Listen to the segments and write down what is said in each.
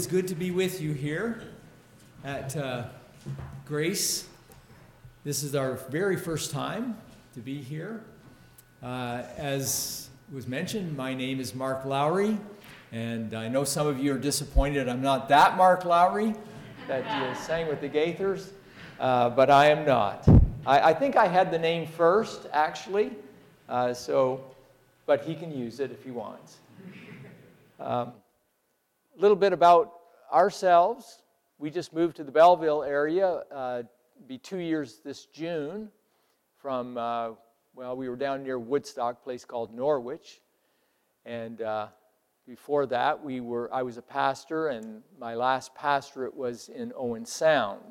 It's good to be with you here at Grace. This is our very first time to be here. As was mentioned, my name is Mark Lowry, and I know some of you are disappointed I'm not that Mark Lowry that you sang with the Gaithers, but I am not. I think I had the name first, actually, but he can use it if he wants. A little bit about ourselves. We just moved to the Belleville area. Be 2 years this June from, we were down near Woodstock, a place called Norwich. And before that, I was a pastor, and my last pastorate was in Owen Sound.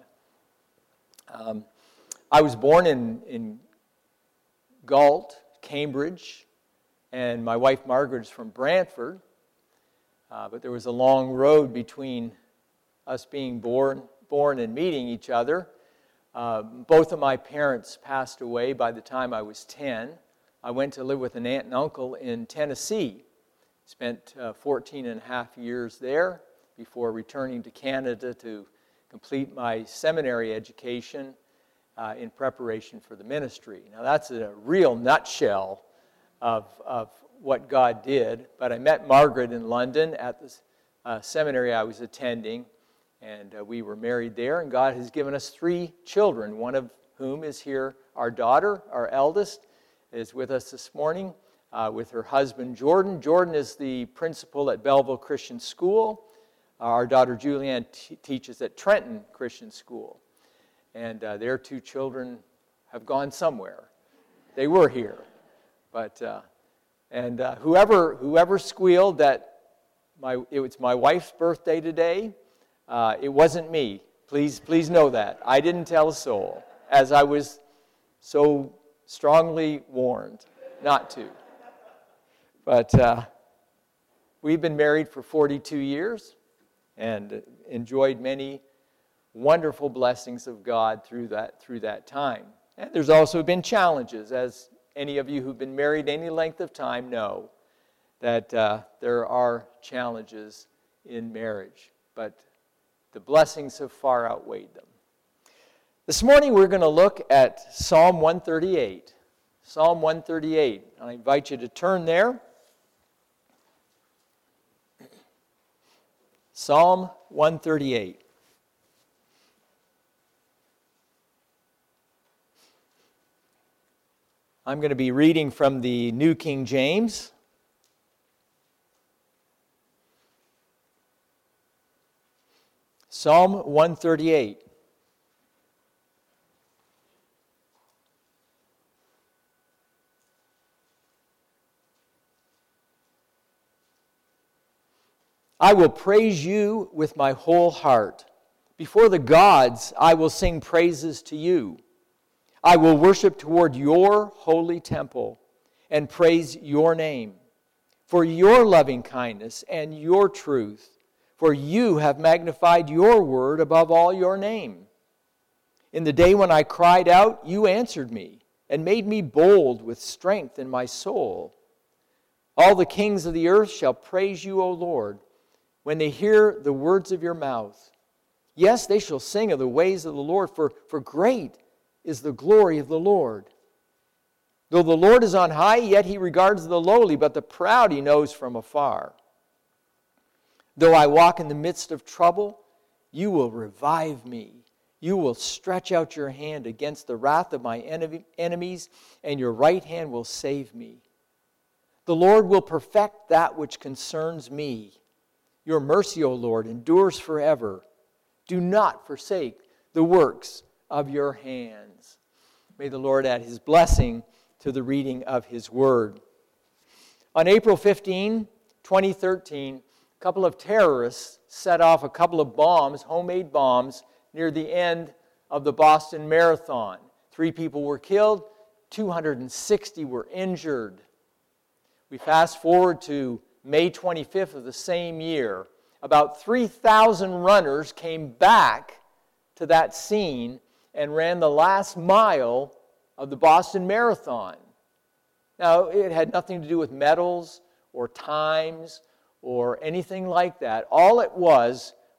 I was born in Galt, Cambridge, and my wife Margaret is from Brantford. But there was a long road between us being born and meeting each other. Both of my parents passed away by the time I was 10. I went to live with an aunt and uncle in Tennessee. Spent 14 and a half years there before returning to Canada to complete my seminary education in preparation for the ministry. Now that's a real nutshell of what God did, but I met Margaret in London at the seminary I was attending, and we were married there, and God has given us 3 children, one of whom is here. Our daughter, our eldest, is with us this morning with her husband, Jordan. Jordan is the principal at Belleville Christian School. Our daughter, Julianne, teaches at Trenton Christian School, and their 2 children have gone somewhere. They were here, but... And whoever squealed that it was my wife's birthday today, it wasn't me. Please know that. I didn't tell a soul, as I was so strongly warned not to. But we've been married for 42 years and enjoyed many wonderful blessings of God through that time. And there's also been challenges, as any of you who've been married any length of time know that there are challenges in marriage, but the blessings have far outweighed them. This morning we're going to look at Psalm 138. Psalm 138. I invite you to turn there. Psalm 138. I'm going to be reading from the New King James. Psalm 138. I will praise you with my whole heart. Before the gods, I will sing praises to you. I will worship toward your holy temple and praise your name for your loving kindness and your truth, for you have magnified your word above all your name. In the day when I cried out, you answered me and made me bold with strength in my soul. All the kings of the earth shall praise you, O Lord, when they hear the words of your mouth. Yes, they shall sing of the ways of the Lord, for great is the glory of the Lord. Though the Lord is on high, yet he regards the lowly, but the proud he knows from afar. Though I walk in the midst of trouble, you will revive me. You will stretch out your hand against the wrath of my enemies, and your right hand will save me. The Lord will perfect that which concerns me. Your mercy, O Lord, endures forever. Do not forsake the works of your hands. May the Lord add his blessing to the reading of his word. On April 15, 2013, a couple of terrorists set off a couple of bombs, homemade bombs, near the end of the Boston Marathon. 3 people were killed, 260 were injured. We fast forward to May 25th of the same year. About 3,000 runners came back to that scene and ran the last mile of the Boston Marathon. Now, it had nothing to do with medals or times or anything like that. All it was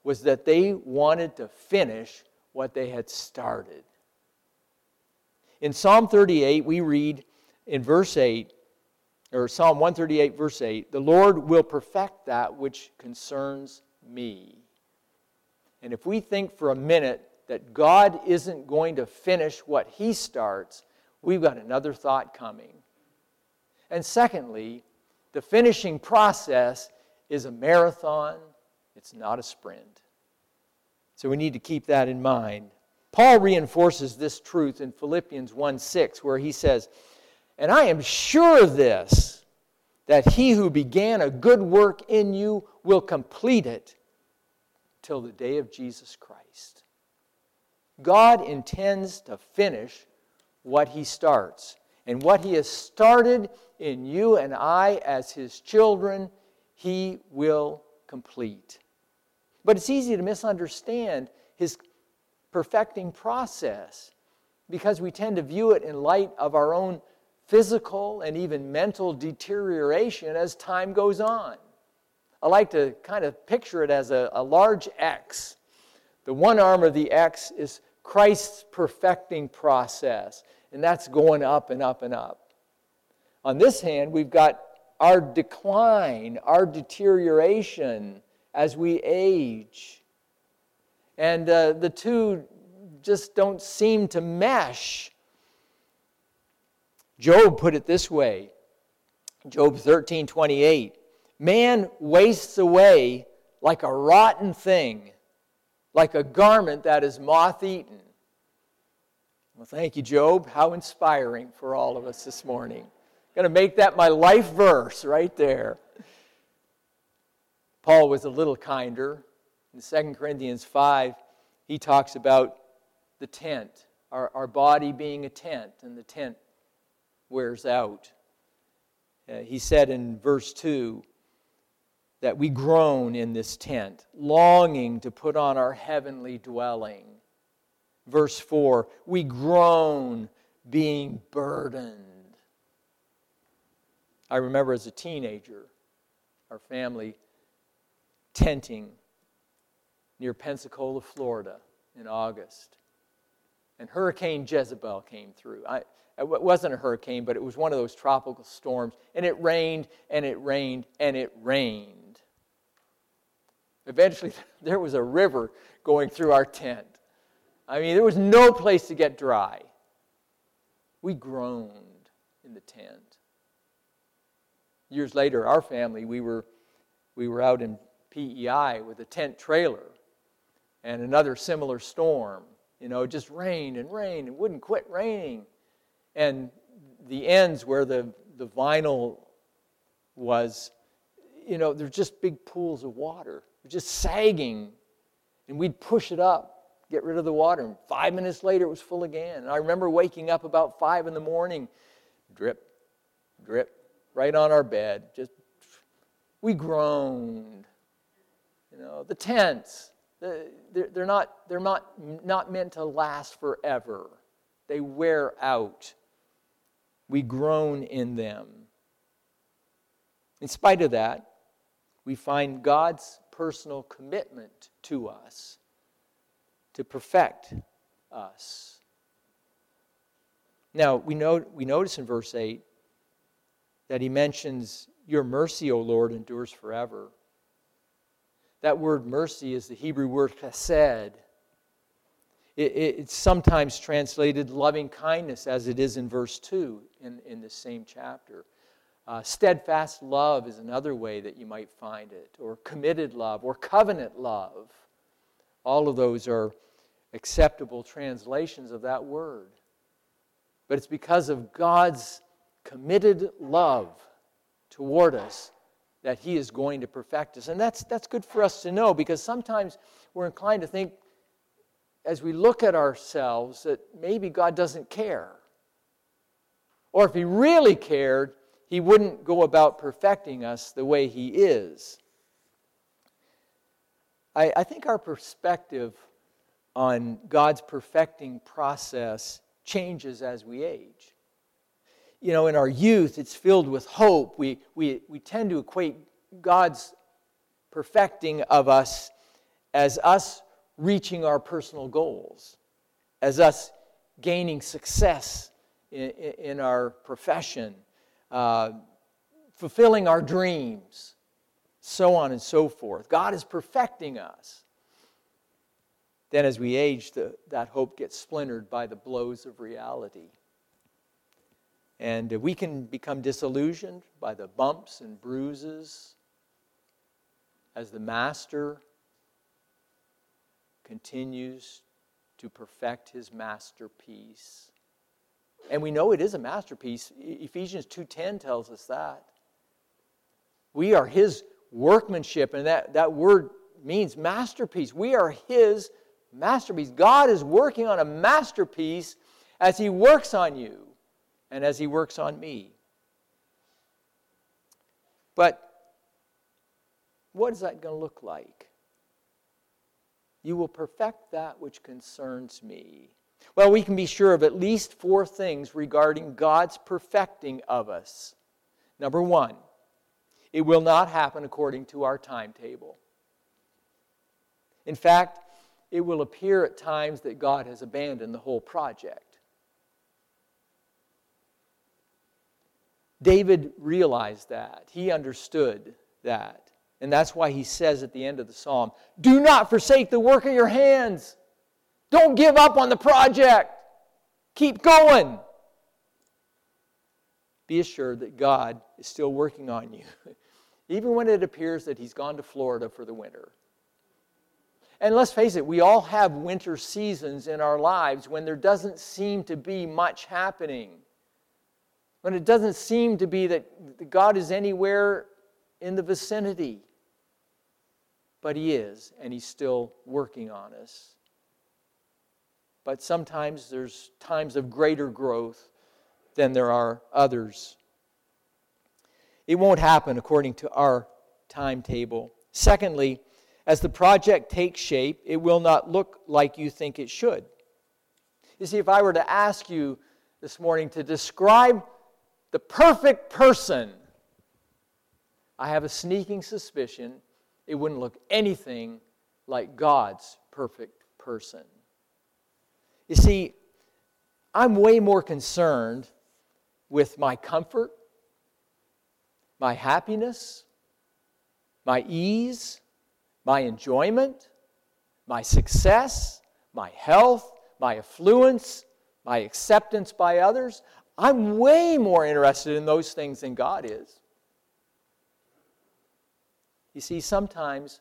was that they wanted to finish what they had started. In Psalm 38, we read in verse 8, or Psalm 138, verse 8, "The Lord will perfect that which concerns me." And if we think for a minute that God isn't going to finish what He starts, we've got another thought coming. And secondly, the finishing process is a marathon. It's not a sprint. So we need to keep that in mind. Paul reinforces this truth in Philippians 1:6, where he says, "And I am sure of this, that He who began a good work in you will complete it till the day of Jesus Christ." God intends to finish what He starts. And what He has started in you and I as His children, He will complete. But it's easy to misunderstand His perfecting process because we tend to view it in light of our own physical and even mental deterioration as time goes on. I like to kind of picture it as a large X. The one arm of the X is Christ's perfecting process, and that's going up and up and up. On this hand, we've got our decline, our deterioration as we age. And the two just don't seem to mesh. Job put it this way, Job 13:28, "Man wastes away like a rotten thing, like a garment that is moth-eaten." Well, thank you, Job. How inspiring for all of us this morning. I'm going to make that my life verse right there. Paul was a little kinder. In 2 Corinthians 5, he talks about the tent, our body being a tent, and the tent wears out. He said in verse 2 that we groan in this tent, longing to put on our heavenly dwelling. Verse 4, we groan being burdened. I remember as a teenager, our family tenting near Pensacola, Florida in August. And Hurricane Jezebel came through. It wasn't a hurricane, but it was one of those tropical storms. And it rained, and it rained, and it rained. Eventually, there was a river going through our tent. I mean, there was no place to get dry. We groaned in the tent. Years later, our family, we were out in PEI with a tent trailer and another similar storm. You know, it just rained and rained and wouldn't quit raining. And the ends where the vinyl was, you know, there's just big pools of water. It was just sagging. And we'd push it up, get rid of the water. And 5 minutes later, it was full again. And I remember waking up about 5 in the morning, drip, drip, right on our bed. We groaned. You know, the tents, they're not meant to last forever. They wear out. We groan in them. In spite of that, we find God's personal commitment to us to perfect us. Now, we notice in verse 8 that he mentions, "Your mercy, O Lord, endures forever." That word mercy is the Hebrew word chesed. It's sometimes translated loving kindness, as it is in verse 2 in the same chapter. Steadfast love is another way that you might find it, or committed love, or covenant love. All of those are acceptable translations of that word. But it's because of God's committed love toward us that He is going to perfect us. And that's good for us to know, because sometimes we're inclined to think, as we look at ourselves, that maybe God doesn't care. Or if He really cared, He wouldn't go about perfecting us the way He is. I think our perspective on God's perfecting process changes as we age. You know, in our youth, it's filled with hope. We tend to equate God's perfecting of us as us reaching our personal goals, as us gaining success in our profession, fulfilling our dreams, so on and so forth. God is perfecting us. Then as we age, that hope gets splintered by the blows of reality. And we can become disillusioned by the bumps and bruises as the Master continues to perfect His masterpiece. And we know it is a masterpiece. Ephesians 2:10 tells us that. We are His workmanship, and that word means masterpiece. We are His masterpiece. God is working on a masterpiece as He works on you and as He works on me. But what is that going to look like? You will perfect that which concerns me. Well, we can be sure of at least 4 things regarding God's perfecting of us. Number 1, it will not happen according to our timetable. In fact, it will appear at times that God has abandoned the whole project. David realized that. He understood that. And that's why he says at the end of the psalm, "Do not forsake the work of your hands." Don't give up on the project. Keep going. Be assured that God is still working on you, even when it appears that He's gone to Florida for the winter. And let's face it, we all have winter seasons in our lives when there doesn't seem to be much happening. When it doesn't seem to be that God is anywhere in the vicinity. But He is, and He's still working on us. But sometimes there's times of greater growth than there are others. It won't happen according to our timetable. Secondly, as the project takes shape, it will not look like you think it should. You see, if I were to ask you this morning to describe the perfect person, I have a sneaking suspicion it wouldn't look anything like God's perfect person. You see, I'm way more concerned with my comfort, my happiness, my ease, my enjoyment, my success, my health, my affluence, my acceptance by others. I'm way more interested in those things than God is. You see, sometimes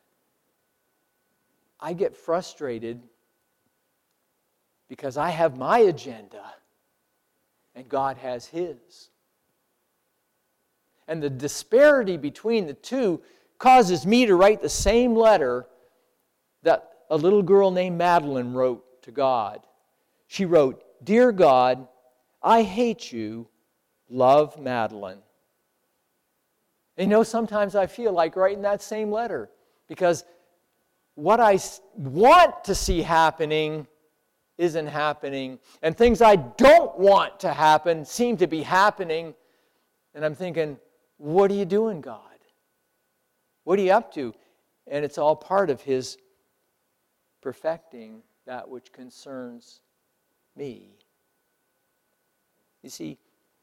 I get frustrated because I have my agenda and God has His. And the disparity between the two causes me to write the same letter that a little girl named Madeline wrote to God. She wrote, "Dear God, I hate you, love Madeline." And you know, sometimes I feel like writing that same letter because what I want to see happening isn't happening, and things I don't want to happen seem to be happening, and I'm thinking, what are you doing, God? What are you up to? And it's all part of His perfecting that which concerns me. You see,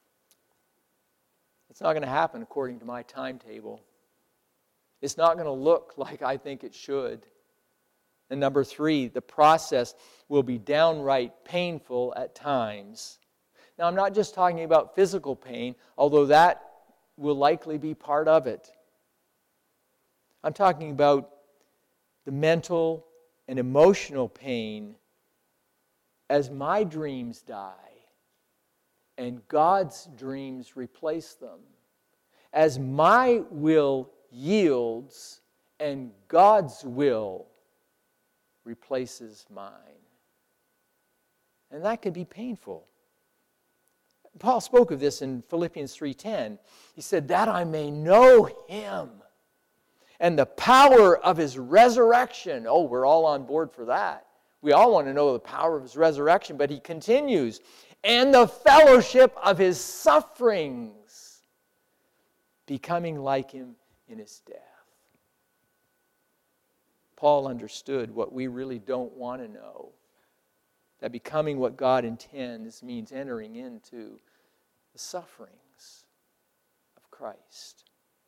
it's not going to happen according to my timetable. It's not going to look like I think it should. And number 3, the process will be downright painful at times. Now, I'm not just talking about physical pain, although that will likely be part of it. I'm talking about the mental and emotional pain as my dreams die and God's dreams replace them. As my will yields and God's will replaces mine. And that can be painful. Paul spoke of this in Philippians 3:10. He said, "That I may know Him and the power of His resurrection." Oh, we're all on board for that. We all want to know the power of His resurrection, but he continues, "and the fellowship of His sufferings, becoming like Him in His death." Paul understood what we really don't want to know. That becoming what God intends means entering into the sufferings of Christ.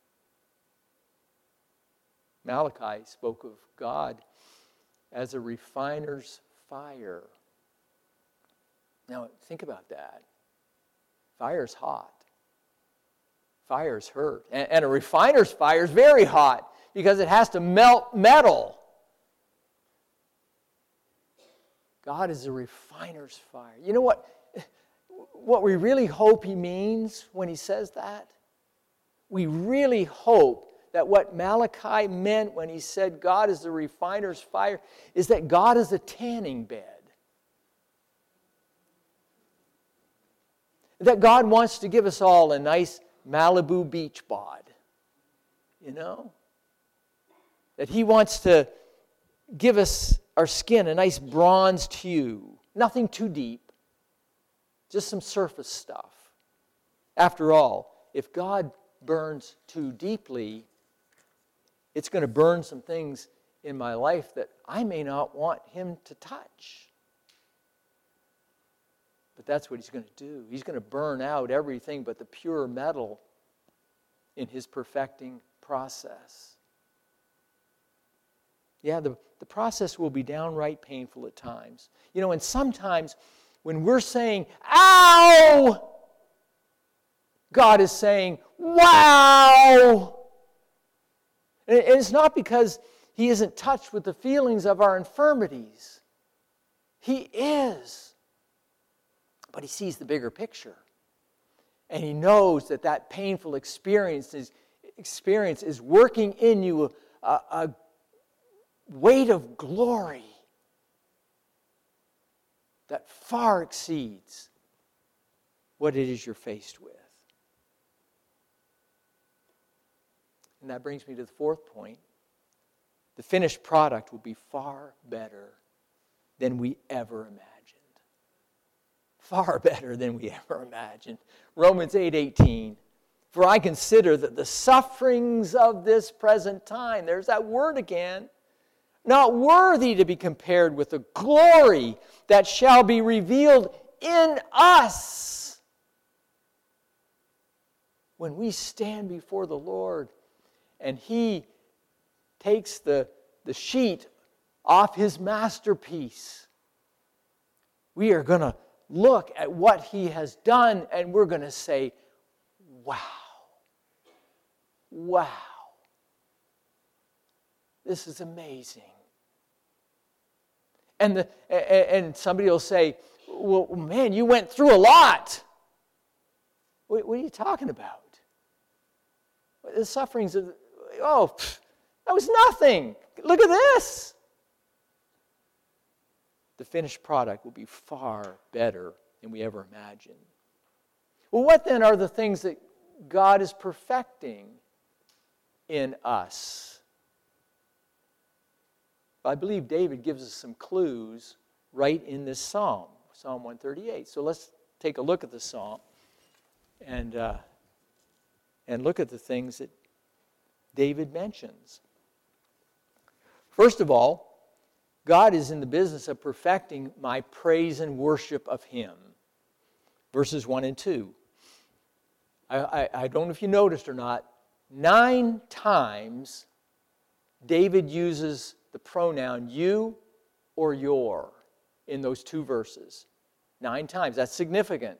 Malachi spoke of God as a refiner's fire. Now, think about that. Fire's hot. Fire's hurt. And a refiner's fire is very hot because it has to melt metal. God is a refiner's fire. You know what we really hope he means when he says that? We really hope that what Malachi meant when he said God is the refiner's fire is that God is a tanning bed. That God wants to give us all a nice Malibu beach bod. You know? That he wants to give us our skin a nice bronzed hue. Nothing too deep. Just some surface stuff. After all, if God burns too deeply, it's going to burn some things in my life that I may not want him to touch. But that's what he's going to do. He's going to burn out everything but the pure metal in his perfecting process. Yeah, the process will be downright painful at times. You know, and sometimes when we're saying, ow, God is saying, wow. And it's not because he isn't touched with the feelings of our infirmities. He is. But he sees the bigger picture. And he knows that painful experience is working in you a weight of glory that far exceeds what it is you're faced with. And that brings me to the fourth point. The finished product will be far better than we ever imagined. Far better than we ever imagined. Romans 8:18. For I consider that the sufferings of this present time, there's that word again, not worthy to be compared with the glory that shall be revealed in us when we stand before the Lord and he takes the sheet off his masterpiece. We are going to look at what he has done and we're going to say, wow. Wow. This is amazing. And somebody will say, well, man, you went through a lot. What are you talking about? The sufferings of, that was nothing. Look at this. The finished product will be far better than we ever imagined. Well, what then are the things that God is perfecting in us? I believe David gives us some clues right in this psalm, Psalm 138. So let's take a look at the psalm and look at the things that David mentions. First of all, God is in the business of perfecting my praise and worship of him. Verses 1 and 2. I don't know if you noticed or not, 9 times David uses the pronoun you or your in those 2 verses. 9 times. That's significant.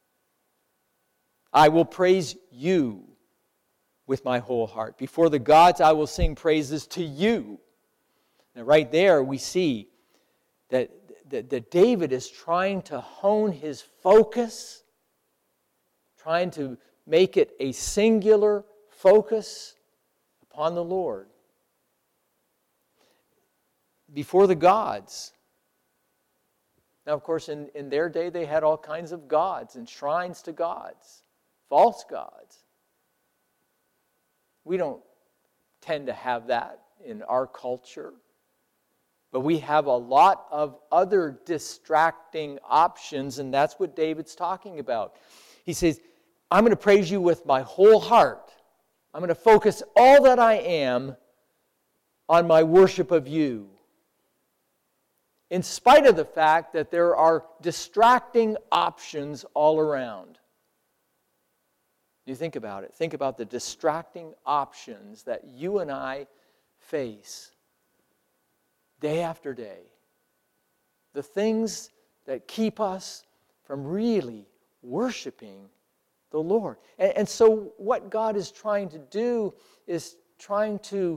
I will praise you with my whole heart. Before the gods I will sing praises to you. Now right there we see that David is trying to hone his focus, trying to make it a singular focus upon the Lord. Before the gods. Now, of course, in their day, they had all kinds of gods and shrines to gods, false gods. We don't tend to have that in our culture. But we have a lot of other distracting options, and that's what David's talking about. He says, I'm going to praise you with my whole heart. I'm going to focus all that I am on my worship of you, in spite of the fact that there are distracting options all around. You think about it. Think about the distracting options that you and I face day after day. The things that keep us from really worshiping the Lord. And so what God is trying to do is trying to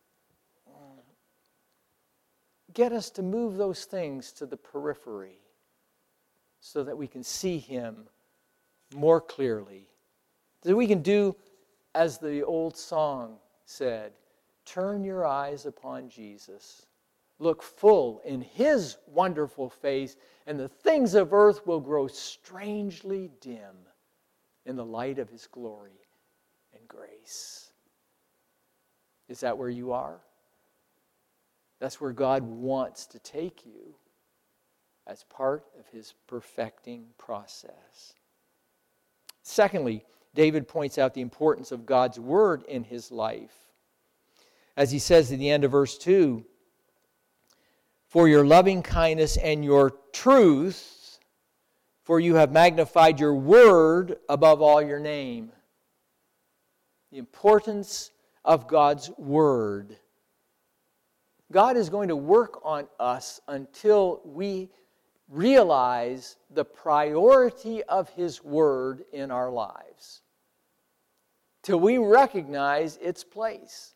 get us to move those things to the periphery so that we can see Him more clearly. So we can do, as the old song said, turn your eyes upon Jesus. Look full in His wonderful face, and the things of earth will grow strangely dim in the light of His glory and grace. Is that where you are? That's where God wants to take you as part of His perfecting process. Secondly, David points out the importance of God's Word in his life. As he says at the end of verse 2, for your loving kindness and your truth, for you have magnified your word above all your name. The importance of God's Word. God is going to work on us until we realize the priority of His Word in our lives. Till we recognize its place.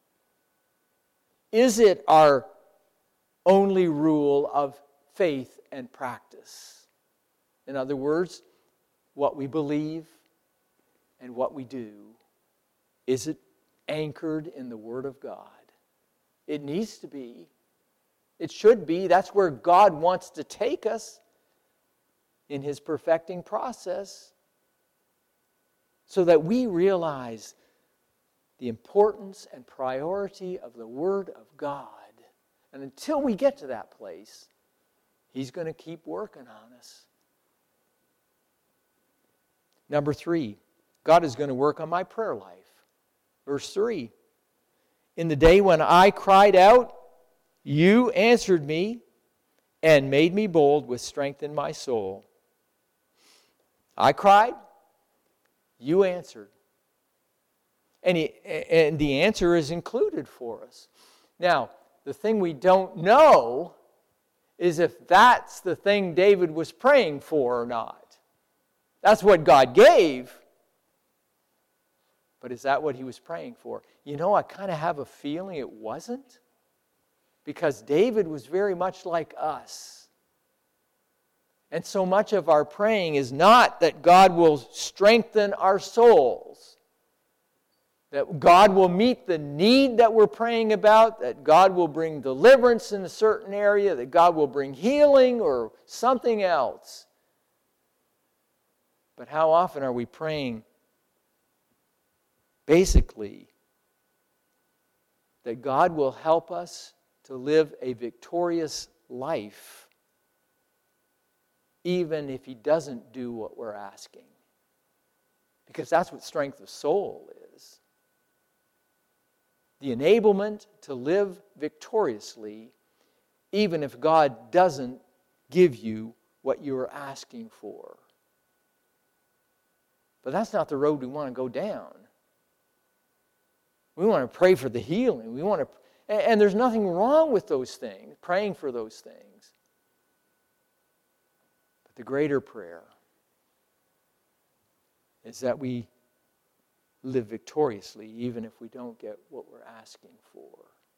Is it our only rule of faith and practice? In other words, what we believe and what we do, is it anchored in the Word of God? It needs to be. It should be. That's where God wants to take us in His perfecting process, so that we realize the importance and priority of the Word of God. And until we get to that place, He's going to keep working on us. Number 3, God is going to work on my prayer life. Verse 3, in the day when I cried out, you answered me and made me bold with strength in my soul. I cried, you answered. And the answer is included for us. Now, the thing we don't know is if that's the thing David was praying for or not. That's what God gave. But is that what he was praying for? You know, I kind of have a feeling it wasn't. Because David was very much like us. And so much of our praying is not that God will strengthen our souls, that God will meet the need that we're praying about, that God will bring deliverance in a certain area, that God will bring healing or something else. But how often are we praying basically that God will help us to live a victorious life, even if He doesn't do what we're asking? Because that's what strength of soul is. The enablement to live victoriously, even if God doesn't give you what you are asking for. But that's not the road we want to go down. We want to pray for the healing. We want to. And there's nothing wrong with those things, praying for those things. But the greater prayer is that we live victoriously, even if we don't get what we're asking for.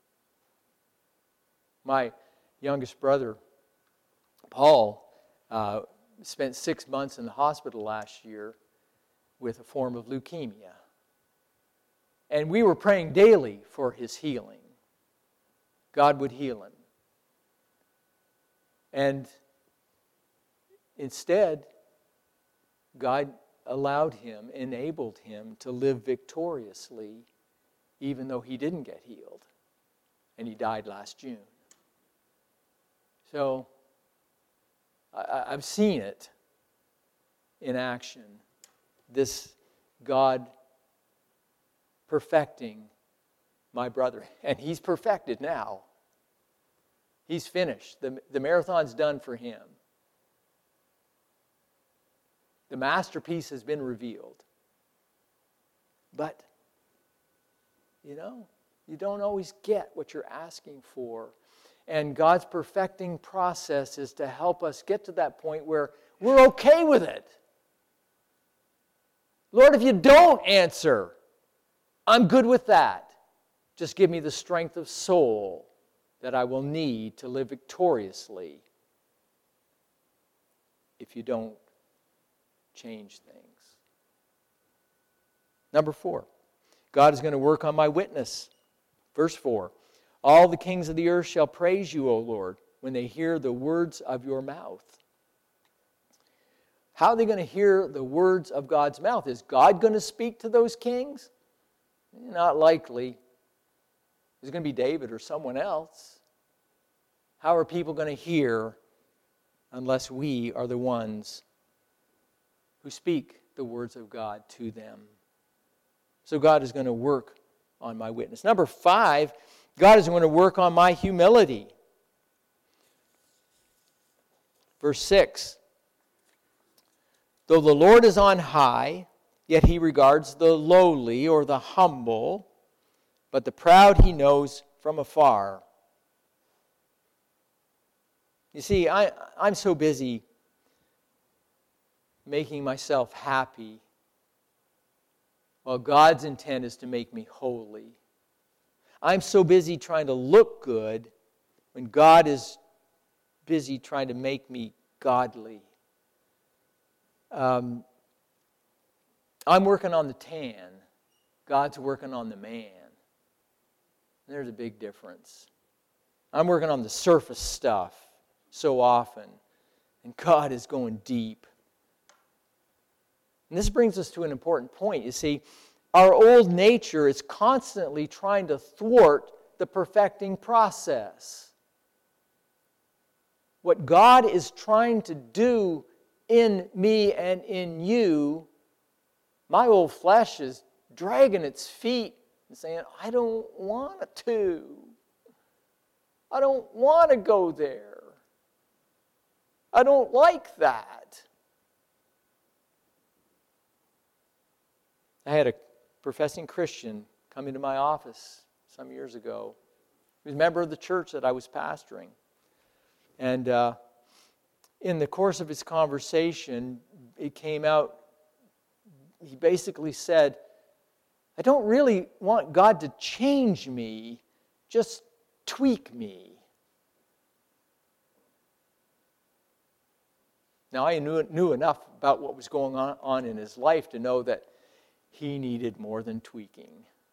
My youngest brother, Paul, spent 6 months in the hospital last year with a form of leukemia. And we were praying daily for his healing. God would heal him. And instead, God allowed him, enabled him to live victoriously, even though he didn't get healed. And he died last June. So, I've seen it in action. This God perfecting my brother. And he's perfected now. He's finished. The marathon's done for him. The masterpiece has been revealed. But, you don't always get what you're asking for. And God's perfecting process is to help us get to that point where we're okay with it. Lord, if you don't answer, I'm good with that. Just give me the strength of soul that I will need to live victoriously if you don't change things. Number 4, God is going to work on my witness. Verse 4, all the kings of the earth shall praise you, O Lord, when they hear the words of your mouth. How are they going to hear the words of God's mouth? Is God going to speak to those kings? Not likely. It's going to be David or someone else. How are people going to hear unless we are the ones who speak the words of God to them? So God is going to work on my witness. Number 5, God is going to work on my humility. Verse 6, though the Lord is on high, yet he regards the lowly or the humble, but the proud he knows from afar. You see, I'm so busy making myself happy, while God's intent is to make me holy. I'm so busy trying to look good when God is busy trying to make me godly. I'm working on the tan. God's working on the man. There's a big difference. I'm working on the surface stuff so often, and God is going deep. And this brings us to an important point. You see, our old nature is constantly trying to thwart the perfecting process. What God is trying to do in me and in you, my old flesh is dragging its feet and saying, I don't want to. I don't want to go there. I don't like that. I had a professing Christian come into my office some years ago. He was a member of the church that I was pastoring. And in the course of his conversation, it came out, he basically said, I don't really want God to change me, just tweak me. Now, I knew enough about what was going on in his life to know that he needed more than tweaking.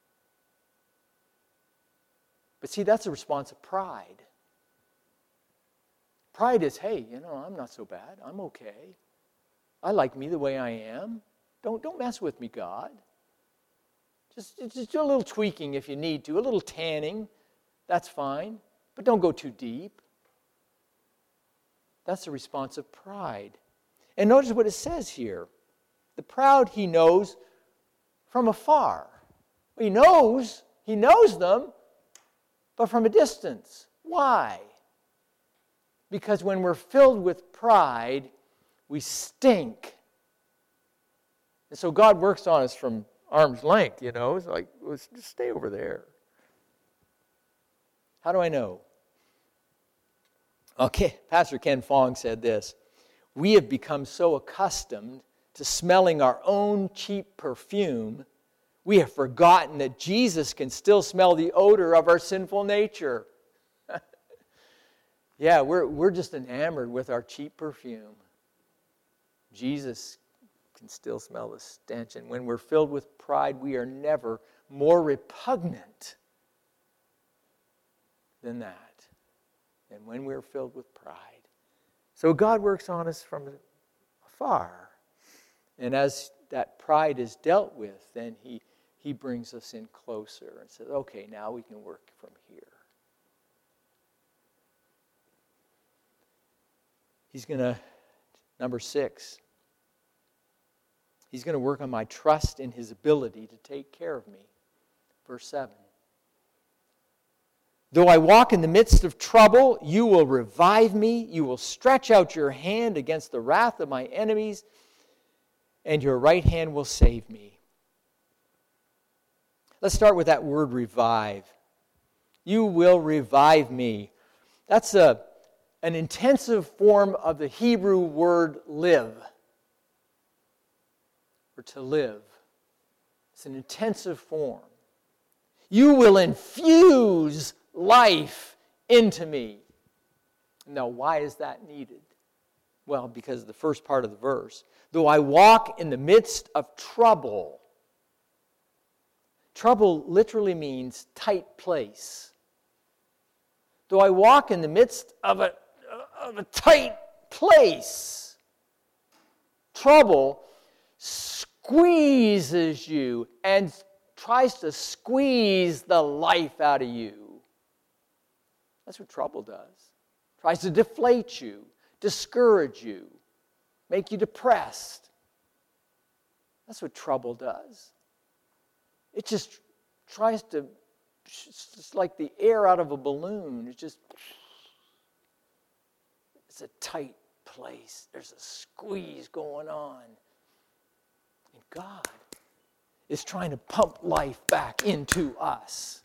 But see, that's a response of pride. Pride is, hey, I'm not so bad. I'm okay. I like me the way I am. Don't mess with me, God. Just do a little tweaking if you need to, a little tanning. That's fine. But don't go too deep. That's the response of pride. And notice what it says here. The proud he knows from afar. He knows them, but from a distance. Why? Because when we're filled with pride, we stink. And so God works on us from arm's length, It's like, let's just stay over there. How do I know? Okay, Pastor Ken Fong said this, we have become so accustomed to smelling our own cheap perfume, we have forgotten that Jesus can still smell the odor of our sinful nature. Yeah, we're just enamored with our cheap perfume. Jesus can still smell the stench. And when we're filled with pride, we are never more repugnant than that. And when we're filled with pride. So God works on us from afar. And as that pride is dealt with, then He brings us in closer and says, okay, now we can work from here. He's going to, number 6, He's going to work on my trust in His ability to take care of me. Verse 7. Though I walk in the midst of trouble, you will revive me. You will stretch out your hand against the wrath of my enemies, and your right hand will save me. Let's start with that word revive. You will revive me. That's an intensive form of the Hebrew word live, or to live. It's an intensive form. You will infuse life into me. Now, why is that needed? Well, because of the first part of the verse. Though I walk in the midst of trouble. Trouble literally means tight place. Though I walk in the midst of a tight place. Trouble squeezes you and tries to squeeze the life out of you. That's what trouble does. Tries to deflate you, discourage you, make you depressed. That's what trouble does. It just tries to, it's just like the air out of a balloon. It's a tight place. There's a squeeze going on. And God is trying to pump life back into us.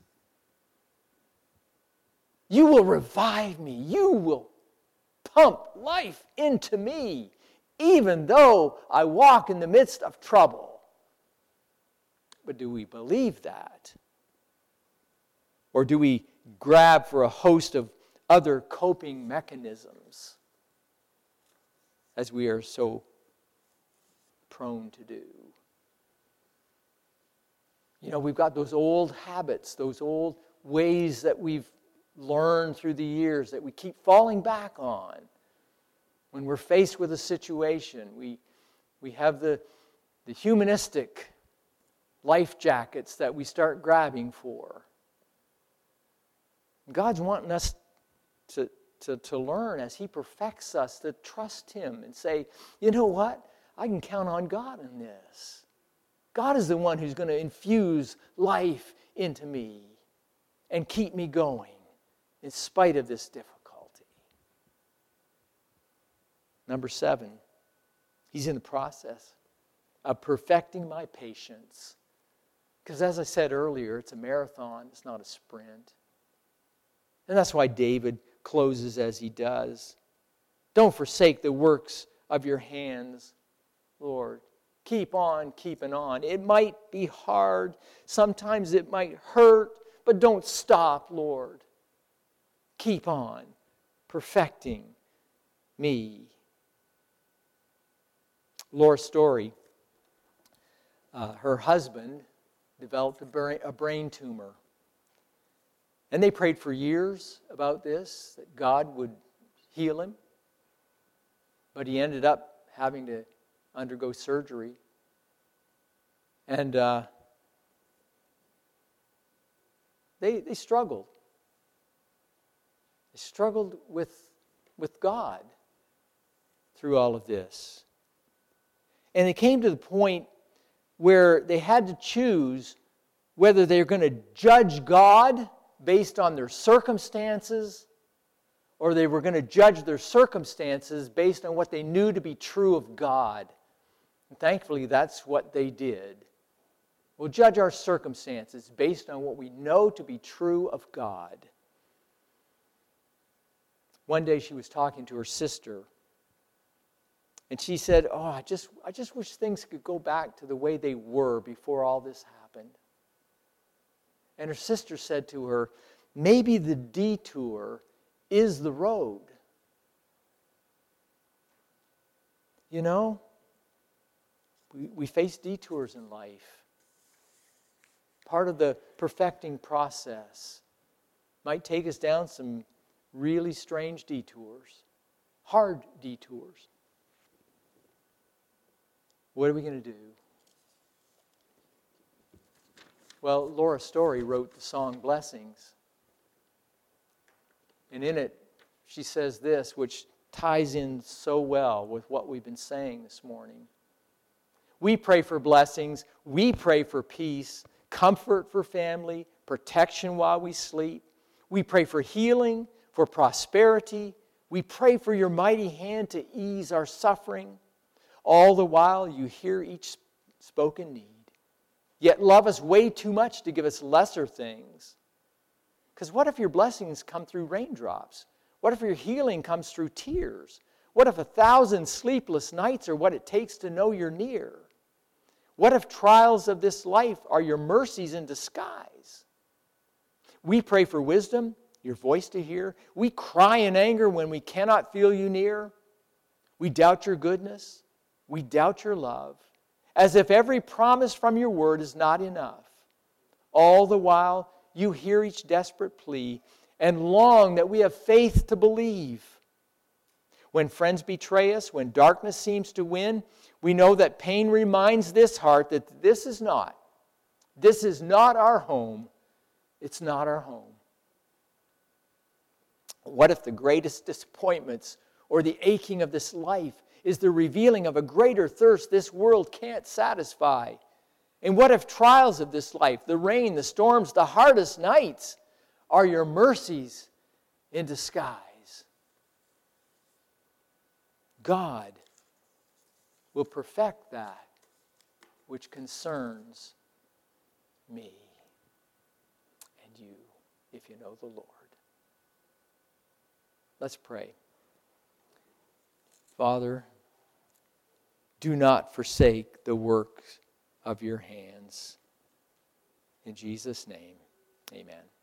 You will revive me. You will pump life into me, even though I walk in the midst of trouble. But do we believe that? Or do we grab for a host of other coping mechanisms, as we are so prone to do? You know, we've got those old habits, those old ways that we've learned through the years that we keep falling back on. When we're faced with a situation, we have the humanistic life jackets that we start grabbing for. God's wanting us to learn as He perfects us to trust Him and say, you know what? I can count on God in this. God is the one who's going to infuse life into me and keep me going in spite of this difficulty. Number 7, He's in the process of perfecting my patience. Because as I said earlier, it's a marathon, it's not a sprint. And that's why David closes as he does. Don't forsake the works of your hands, Lord. Keep on keeping on. It might be hard. Sometimes it might hurt, but don't stop, Lord. Keep on perfecting me. Laura Story, her husband developed a brain tumor. And they prayed for years about this, that God would heal him. But he ended up having to undergo surgery. And they struggled. They struggled with God through all of this. And they came to the point where they had to choose whether they're going to judge God based on their circumstances, or they were going to judge their circumstances based on what they knew to be true of God. And thankfully, that's what they did. We'll judge our circumstances based on what we know to be true of God. One day she was talking to her sister, and she said, I just wish things could go back to the way they were before all this happened. And her sister said to her, maybe the detour is the road. You know, we face detours in life. Part of the perfecting process might take us down some really strange detours, hard detours. What are we going to do? Well, Laura Story wrote the song Blessings. And in it, she says this, which ties in so well with what we've been saying this morning. We pray for blessings. We pray for peace, comfort for family, protection while we sleep. We pray for healing, for prosperity. We pray for your mighty hand to ease our suffering. All the while, you hear each spoken need. Yet love us way too much to give us lesser things. Because what if your blessings come through raindrops? What if your healing comes through tears? What if 1,000 sleepless nights are what it takes to know you're near? What if trials of this life are your mercies in disguise? We pray for wisdom, your voice to hear. We cry in anger when we cannot feel you near. We doubt your goodness. We doubt your love, as if every promise from your word is not enough. All the while, you hear each desperate plea and long that we have faith to believe. When friends betray us, when darkness seems to win, we know that pain reminds this heart that this is not our home. It's not our home. What if the greatest disappointments or the aching of this life is the revealing of a greater thirst this world can't satisfy? And what if trials of this life, the rain, the storms, the hardest nights, are your mercies in disguise? God will perfect that which concerns me and you, if you know the Lord. Let's pray. Father, do not forsake the work of your hands. In Jesus' name, amen.